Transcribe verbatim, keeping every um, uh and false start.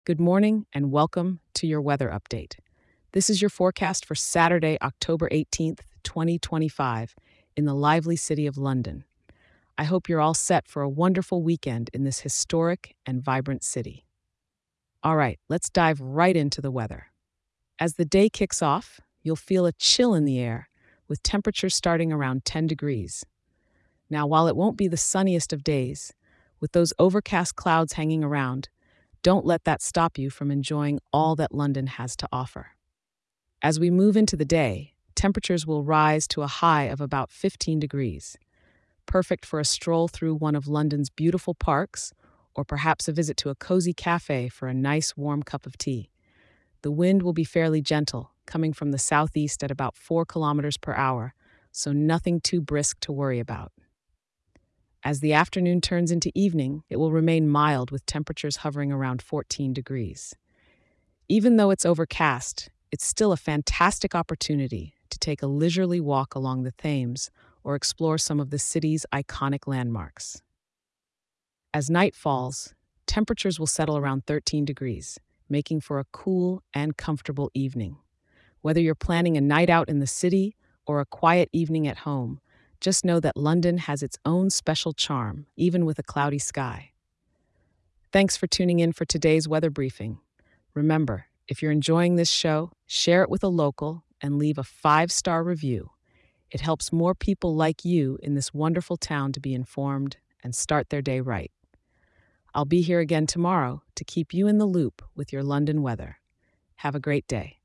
Good morning and welcome to your weather update. This is your forecast for Saturday, October eighteenth, twenty twenty-five, in the lively city of London. I hope you're all set for a wonderful weekend in this historic and vibrant city. All right, let's dive right into the weather. As the day kicks off, you'll feel a chill in the air, with temperatures starting around ten degrees. Now, while it won't be the sunniest of days, with those overcast clouds hanging around, don't let that stop you from enjoying all that London has to offer. As we move into the day, temperatures will rise to a high of about fifteen degrees, perfect for a stroll through one of London's beautiful parks, or perhaps a visit to a cozy cafe for a nice warm cup of tea. The wind will be fairly gentle, coming from the southeast at about four kilometers per hour, so nothing too brisk to worry about. As the afternoon turns into evening, it will remain mild with temperatures hovering around fourteen degrees. Even though it's overcast, it's still a fantastic opportunity to take a leisurely walk along the Thames or explore some of the city's iconic landmarks. As night falls, temperatures will settle around thirteen degrees, making for a cool and comfortable evening. Whether you're planning a night out in the city or a quiet evening at home, just know that London has its own special charm, even with a cloudy sky. Thanks for tuning in for today's weather briefing. Remember, if you're enjoying this show, share it with a local and leave a five-star review. It helps more people like you in this wonderful town to be informed and start their day right. I'll be here again tomorrow to keep you in the loop with your London weather. Have a great day.